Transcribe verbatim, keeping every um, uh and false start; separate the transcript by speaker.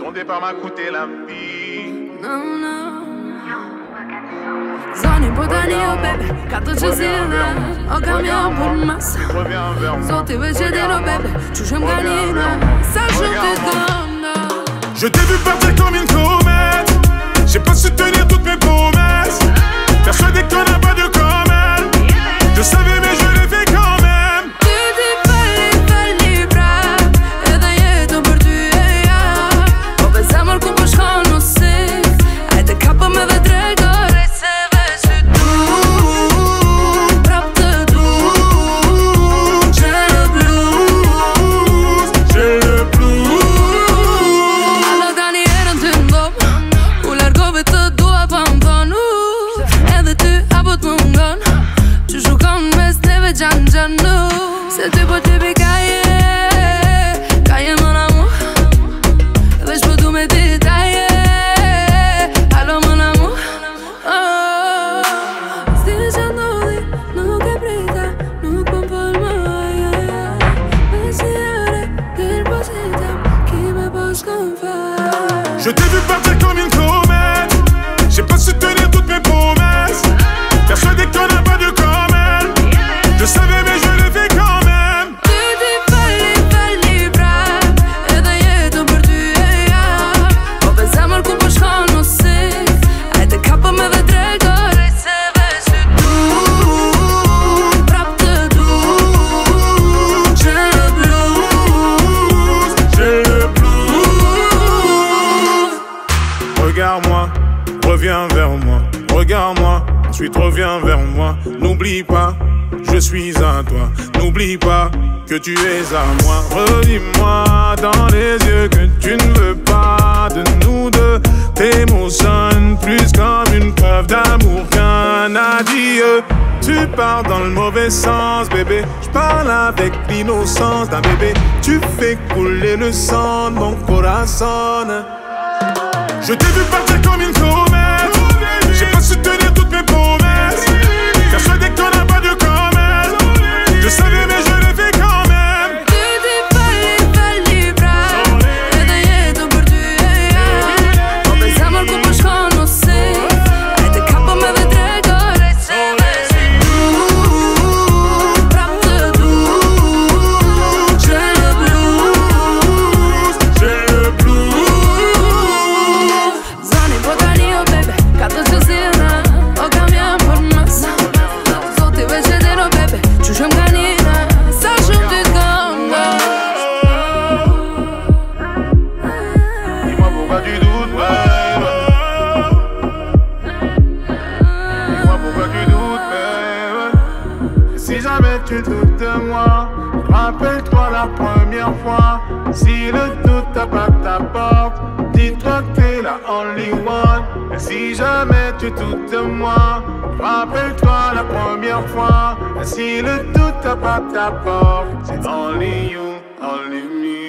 Speaker 1: Ton départ m'a coûté la vie.
Speaker 2: Non, non. Zoni podanio, baby, kato që zile O kam jo për mas Zoti veçedino, baby, qushem ganina Sa shumë të gëndo.
Speaker 1: Je t'ai vu partir comme une comète. J'ai pas su tenir toutes mes promesses. Persuadé qu'on n'a pas de comète. Je savais mais je l'ai fait quand même.
Speaker 2: Ty ti falli, falli prap Edhe jetën për ty e ja Po be zemër ku po shkon musik Ajde kapëm edhe drejtore se veç ty du Prap të du
Speaker 1: J'ai le blues, j'ai le blues.
Speaker 2: Alla tani erën të ndop U largove të dua pa më thonu Edhe ty apo të mungon Që shukon mes neve gjan gjanu Se ty po ty pikaje Kaje më namu Veç po du me ti taje Alo më namu oh. Stile që ndodhi Nuk e prita Nuk po m'fol më Me si ore Dir po si tem Ki me po s'kom fal
Speaker 1: Je t'ai vu partir comme une comète. J'ai pas su tenir toutes mes promesses. Persuadé qu'on n'a pas de comète. Je savais mais je l'ai fait quand même.
Speaker 2: Ty ti falli, falli prap Edhe jetën për ty e ja Po be zemër ku po shkon musik Ajde kapëm edhe drejtore se veç ty du Prap të du
Speaker 1: J'ai le blues, j'ai le blues. Regarde-moi, reviens vers moi. Regarde-moi, ensuite reviens vers moi. N'oublie pas, je suis à toi. N'oublie pas que tu es à moi. Redis-moi dans les yeux que tu ne veux pas de nous deux. Tes mots sonnent plus comme une preuve d'amour qu'un adieu. Tu pars dans le mauvais sens, bébé. Je parle avec l'innocence d'un bébé. Tu fais couler le sang de mon corazon. Je t'ai vu partir comme une comète. J'ai pas su tenir toutes mes promesses. Persuadé qu'on n'a pas de comète. Je savais mais je l'ai fait quand même.
Speaker 2: Ty ti falli, falli prap Edhe jetën për ty e ja Po be zemër ku po shkon musik Ajde kapëm edhe drejtore se veç ty du Prap të du
Speaker 1: J'ai le blues, j'ai le blues.
Speaker 2: Zoni podanio, baby, kato që zile O kam jam për mas Zoti veçedino, baby, qushem ganina Sa shumë ty gëndo.
Speaker 1: Dis-moi pourquoi tu doutes, babe. Dis-moi pourquoi tu doutes, babe. Si jamais tu doutes de moi, rappelle-toi la première fois. Si le doute tape à ta porte, dis-toi que t'es la only one. Et si jamais tu doutes de moi, rappelle-toi la première fois. Et si le doute tape à ta porte, c'est only you, only me.